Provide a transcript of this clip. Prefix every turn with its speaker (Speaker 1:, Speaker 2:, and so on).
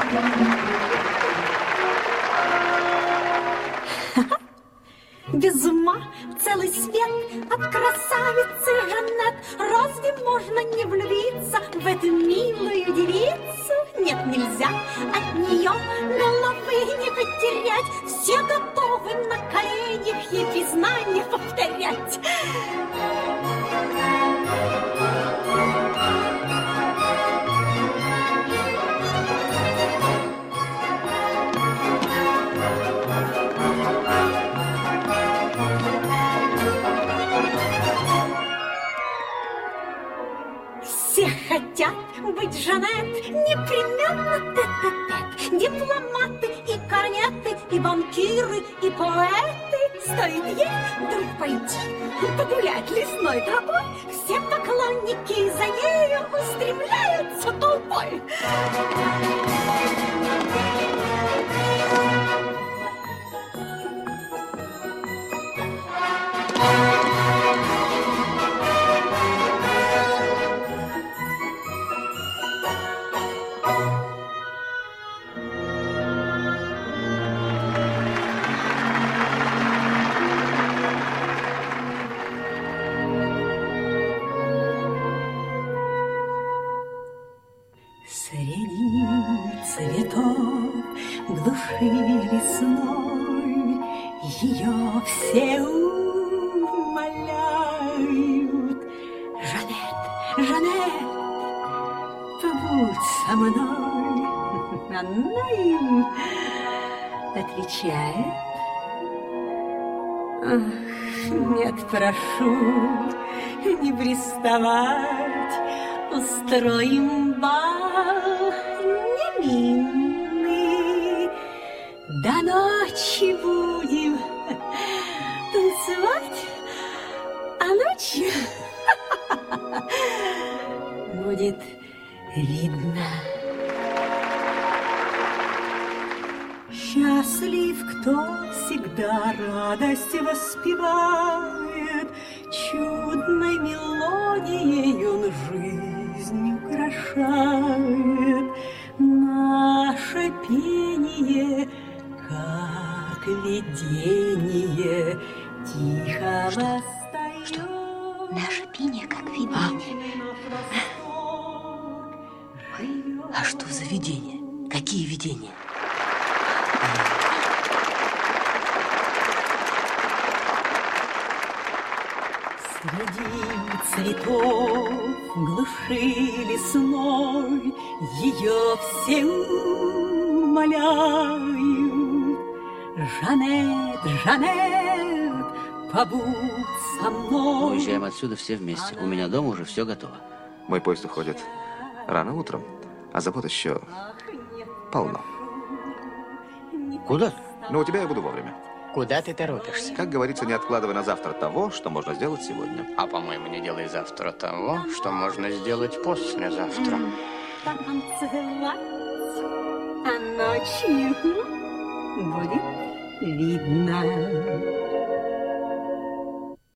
Speaker 1: Без ума целый свет от красавицы Жанет. Разве можно не влюбиться в эту милую девицу? Нет, нельзя от нее головы не потерять. Все готовы на коленях ей признание повторять. Все хотят быть Жанет, непременно тет-а-тет. Дипломаты и корнеты, и банкиры, и поэты. Стоит ей вдруг пойти погулять лесной тропой, все поклонники за нею устремляются толпой. Среди цветов глуши лесной ее все умоляют. Жанет, Жанет, побудь со мной. Она им отвечает: ах, нет, прошу, не приставать, устроим бал невинный. До ночи будем танцевать, а ночью будет видно. Счастлив, кто всегда радость воспевает, чудной мелодией он жизнь украшает. Наше пение, как видение, тихо восстает.
Speaker 2: Что? Наше пение, как видение? А что за видения? Какие видения?
Speaker 1: Среди цветов глуши лесной ее все умоляют. Жанет, Жанет, побудь со мной.
Speaker 3: Уезжаем отсюда все вместе. У меня дома уже все готово.
Speaker 4: Мой поезд уходит рано утром, а забот еще полно.
Speaker 3: Куда?
Speaker 4: Но у тебя я буду вовремя.
Speaker 5: Куда ты торопишься?
Speaker 4: Как говорится, не откладывай на завтра того, что можно сделать сегодня.
Speaker 5: А по-моему, не делай завтра того, что можно сделать послезавтра.
Speaker 1: Танцевать, а ночью будет видно.